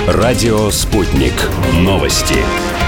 Радио «Спутник». Новости.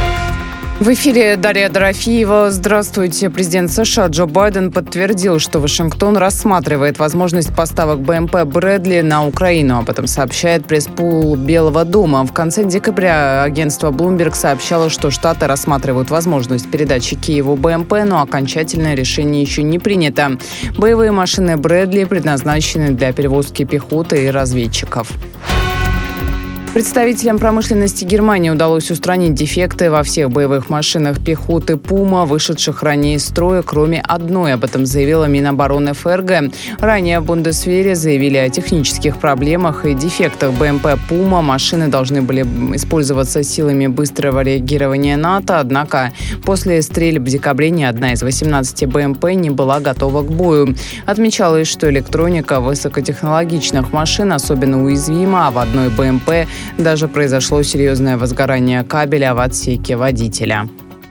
В эфире Дарья Дорофеева. Здравствуйте. Президент США Джо Байден подтвердил, что Вашингтон рассматривает возможность поставок БМП «Брэдли» на Украину. Об этом сообщает пресс-пул Белого дома. В конце декабря агентство Bloomberg сообщало, что Штаты рассматривают возможность передачи Киеву БМП, но окончательное решение еще не принято. Боевые машины «Брэдли» предназначены для перевозки пехоты и разведчиков. Представителям промышленности Германии удалось устранить дефекты во всех боевых машинах пехоты «Пума», вышедших ранее из строя, кроме одной. Об этом заявила Минобороны ФРГ. Ранее в Бундесвере заявили о технических проблемах и дефектах БМП «Пума». Машины должны были использоваться силами быстрого реагирования НАТО, однако после стрельб в декабре ни одна из 18 БМП не была готова к бою. Отмечалось, что электроника высокотехнологичных машин особенно уязвима, а в одной БМП даже произошло серьезное возгорание кабеля в отсеке водителя.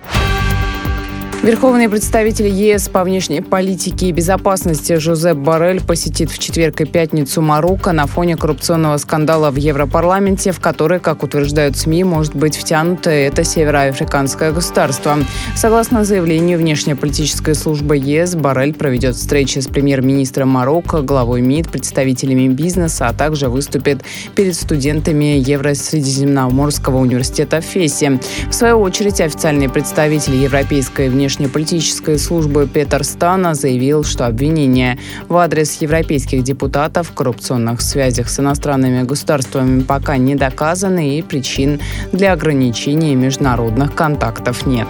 Верховный представитель ЕС по внешней политике и безопасности Жозеп Боррель посетит в четверг и пятницу Марокко на фоне коррупционного скандала в Европарламенте, в который, как утверждают СМИ, может быть втянуто это североафриканское государство. Согласно заявлению внешнеполитической службы ЕС, Боррель проведет встречи с премьер-министром Марокко, главой МИД, представителями бизнеса, а также выступит перед студентами Евро-Средиземноморского университета в Фесе. В свою очередь, официальный представитель Европейской внешнеполитической службы Петер Стана заявил, что обвинения в адрес европейских депутатов в коррупционных связях с иностранными государствами пока не доказаны и причин для ограничения международных контактов нет.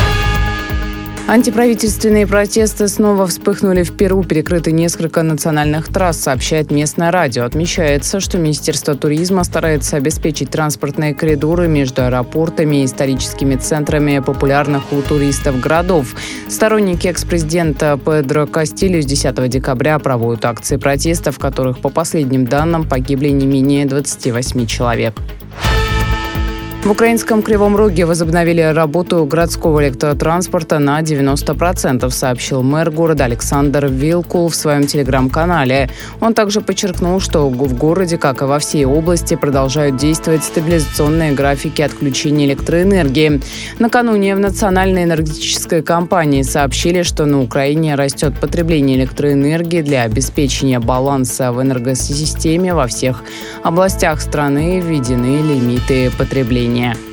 Антиправительственные протесты снова вспыхнули в Перу. Перекрыты несколько национальных трасс, сообщает местное радио. Отмечается, что Министерство туризма старается обеспечить транспортные коридоры между аэропортами и историческими центрами популярных у туристов городов. Сторонники экс-президента Педро Кастильо с 10 декабря проводят акции протеста, в которых, по последним данным, погибли не менее 28 человек. В украинском Кривом Роге возобновили работу городского электротранспорта на 90%, сообщил мэр города Александр Вилкул в своем телеграм-канале. Он также подчеркнул, что в городе, как и во всей области, продолжают действовать стабилизационные графики отключения электроэнергии. Накануне в Национальной энергетической компании сообщили, что на Украине растет потребление электроэнергии для обеспечения баланса в энергосистеме. Во всех областях страны введены лимиты потребления.